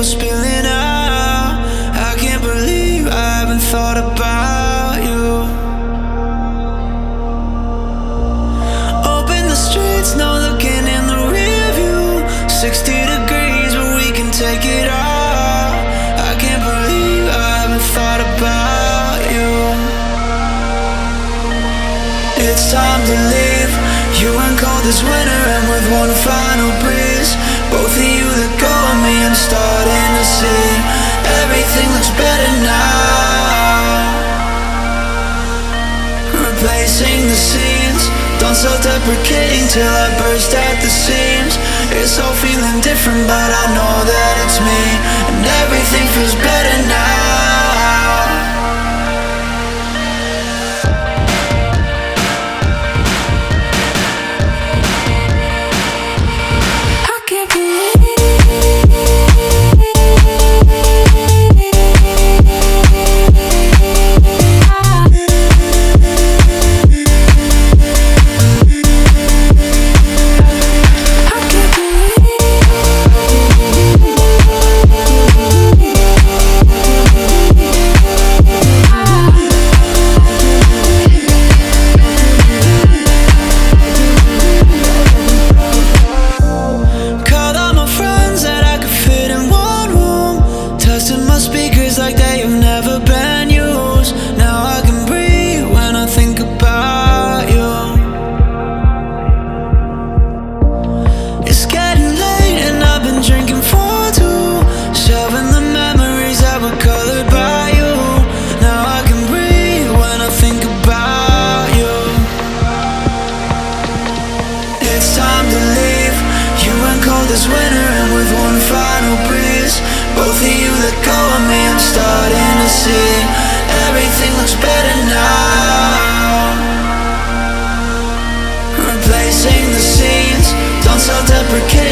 spilling out. I can't believe I haven't thought about you. Open the streets, no looking in the rear view. 60 degrees, but we can take it all. I can't believe I haven't thought about you. It's time to leave. You went cold this winter, and with one final breeze, both of you let go of me. I'm starting to see everything looks better now. Replacing the scenes, done self-deprecating till I burst at the seams. It's all feeling different, but I know that it's me, and everything feels better now. Like they have never been used. Now I can breathe when I think about you. It's getting late and I've been drinking for two, shelving the memories that were colored by you. Now I can breathe when I think about you. It's time to leave. You went cold this winter, and with one final breeze, both of you let go of me. I'm starting to see everything looks better now. Replacing the scenes, don't self-deprecate